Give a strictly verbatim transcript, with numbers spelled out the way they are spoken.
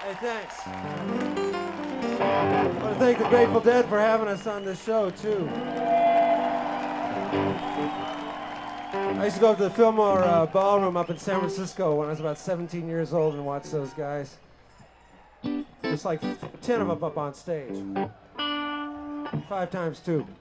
Hey, thanks. I want to thank the Grateful Dead for having us on this show, too. I used to go up to the Fillmore uh, Ballroom up in San Francisco when I was about seventeen years old and watch those guys. There's like ten of them up on stage. Five times two.